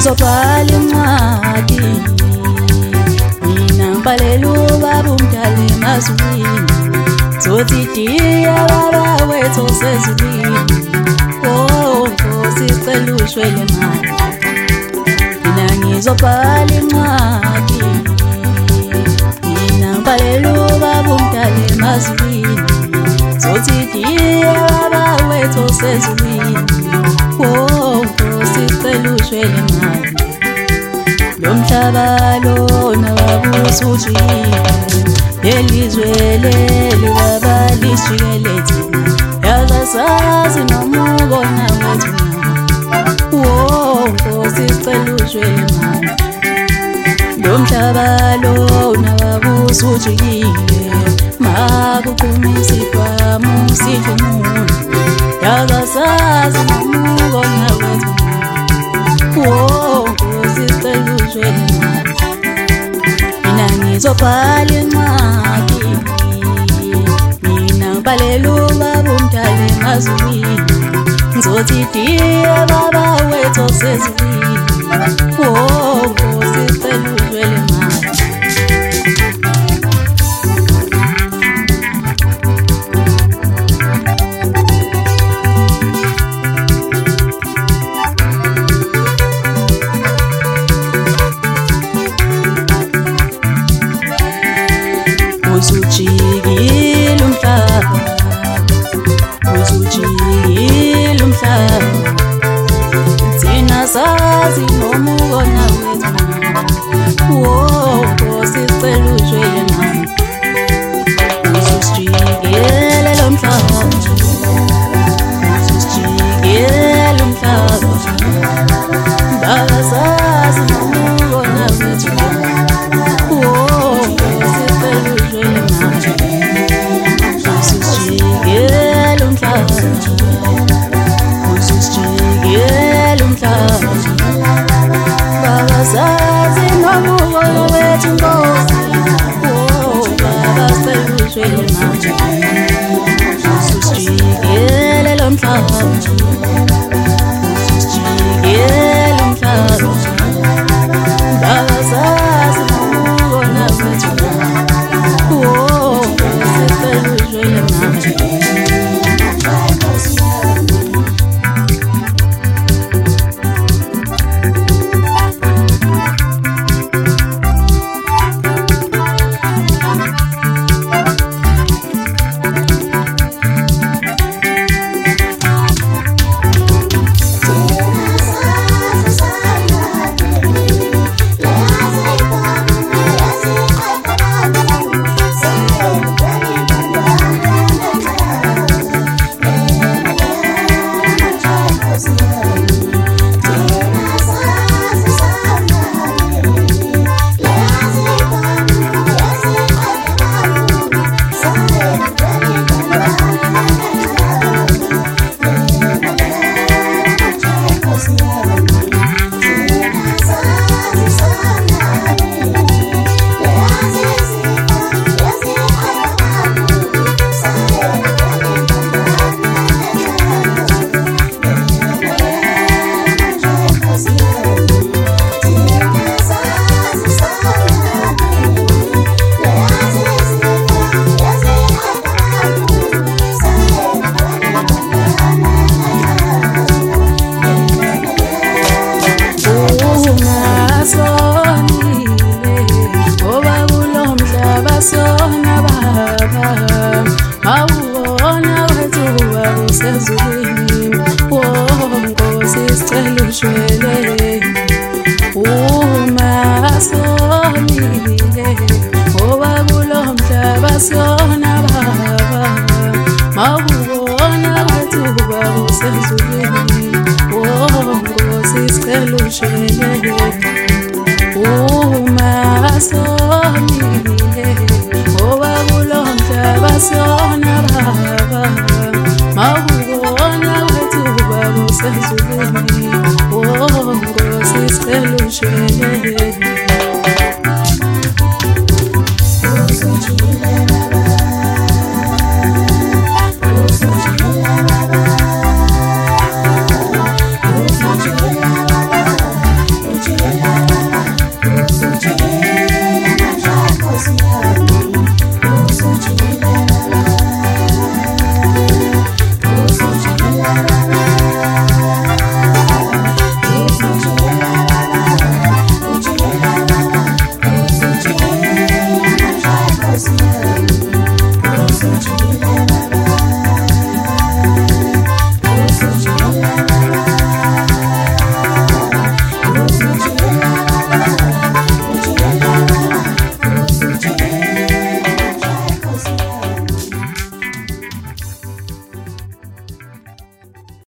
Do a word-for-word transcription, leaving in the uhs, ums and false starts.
ngizobhala incwadi mina ngibhalela ubaba umdala emazulwini zothi diya baba wethu osezulwini oh Nkosi sicela ushwele mali mina ngizobhala incwadi mina ngibhalela ubaba umdala emazulwini zothi diya baba wethu osezulwini oh Nkosi sicela ushwele mali lo mhlaba lona wabusujile elizwe leli babalishikelele yazasazi noma ubona wethu oh Nkosi sicela ushwele mali lo mhlaba lona wabusujile makuphumisa ikhwama usihle umuntu yazasazi noma ubona wethu oh Nkosi sicela ushwele mali mina ngizobhala incwadi mina ngibhalela ubaba umdala emazulwini ngizothi diya baba wethu osezulwini oh Nkosi sicela ushwele mali uzujikile umhlaba uzujikile umhlaba thina sazi noma ubona wethu oh Nkosi sicela ushwele mali uzujikile lo mhlaba uzujikile umhlaba baba sazi noma ubona wethu Oh, Nkosi sicela ushwele